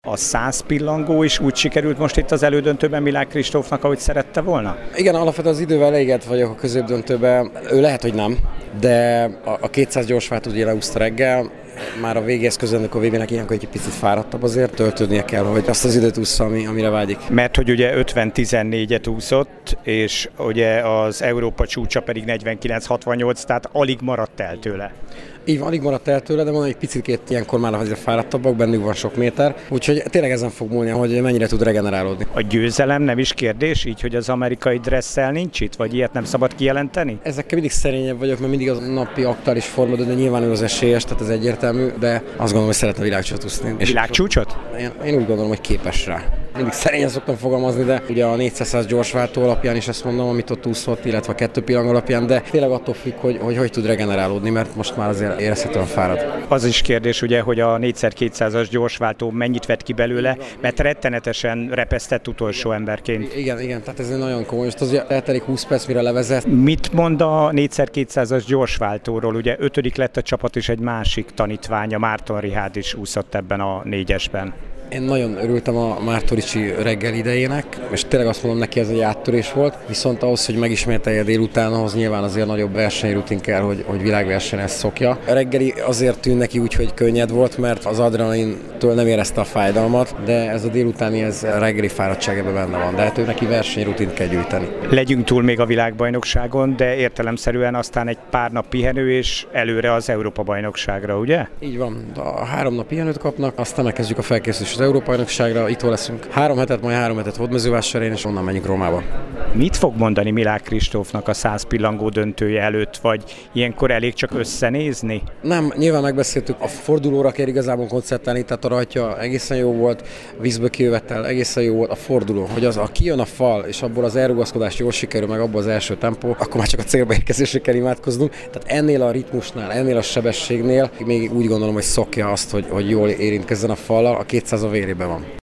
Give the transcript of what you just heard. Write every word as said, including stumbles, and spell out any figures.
A száz pillangó is úgy sikerült most itt az elődöntőben Milák Kristófnak, ahogy szerette volna? Igen, alapvetően az idővel elégedett vagyok a középdöntőben. Ő lehet, hogy nem, de a kétszáz gyorsvát ugye leúszta reggel. Már a végéhez közel, amikor végének ilyenkor egy picit fáradtabb, azért töltődnie kell, hogy azt az időt ússza, ami, amire vágyik. Mert hogy ugye ötven tizennégyet úszott, és ugye az Európa csúcsa pedig negyvenkilenc hatvannyolc, tehát alig maradt el tőle. Így van, alig maradt el tőle, de van egy picit ilyenkor már azért fáradtabbak, bennük van sok méter, úgyhogy tényleg ezen fog múlni, hogy mennyire tud regenerálódni. A győzelem nem is kérdés, így, hogy az amerikai dresszel nincs itt, vagy ilyet nem szabad kijelenteni? Ezekkel mindig szerényebb vagyok, mert mindig az napi aktuális forma, de nyilván ő az esélyes, tehát ez egyértelmű, de azt gondolom, hogy szeretne világcsúcsot úszni. Világcsúcsot? Én, én úgy gondolom, hogy képes rá. Mindig szerényen szoktam fogalmazni, de ugye a négyszáz gyorsváltó alapján is ezt mondom, amit ott úszott, illetve a kettő pillang alapján, de tényleg attól függ, hogy, hogy hogy tud regenerálódni, mert most már azért érezhetően fárad. Az is kérdés ugye, hogy a négyszer-kétszázas gyorsváltó mennyit vett ki belőle, mert rettenetesen repesztett utolsó emberként. Igen, igen, tehát ez egy nagyon komoly. Most az eltelik húsz perc, mire levezet. Mit mond a négyszer-kétszázas gyorsváltóról? Ugye ötödik lett a csapat, és egy másik tanítványa, Márton Richárd is úszott ebben a négyesben. Én nagyon örültem a Márton-Ricsi reggel idejének, és tényleg azt mondom neki, ez egy áttörés volt, viszont ahhoz, hogy megismételje délután, ahhoz nyilván azért nagyobb versenyrutin kell, hogy, hogy világversenyen ezt szokja. A reggeli azért tűn neki úgy, hogy könnyed volt, mert az adrenalintől nem érezte a fájdalmat, de ez a délutáni, ez a reggeli fáradtság ebben benne van, de hát ő neki versenyrutint kell gyűjteni. Legyünk túl még a világbajnokságon, de értelemszerűen aztán egy pár nap pihenő és előre az Európa-bajnokságra, ugye? Így van, a három nap pihenőt kapnak, aztán megkezdjük a felkészülést az Európa-bajnokságra, itt leszünk három hetet, majd három hetet Hódmezővásárhelyen, és onnan menjünk Rómába. Mit fog mondani Milák Kristófnak a száz pillangó döntője előtt, vagy ilyenkor elég csak összenézni? Nem, nyilván megbeszéltük, a fordulóra kell igazából koncertálni, tehát a rajtja egészen jó volt, vízből kijövettel egészen jó volt, a forduló, hogy az, a kijön a fal, és abból az elrugaszkodás jól sikerül, meg abból az első tempó, akkor már csak a célba érkezésre kell imádkoznunk. Tehát ennél a ritmusnál, ennél a sebességnél még úgy gondolom, hogy szokja azt, hogy, hogy jól érintkezzen a fallal, a kétszáz a vérében van.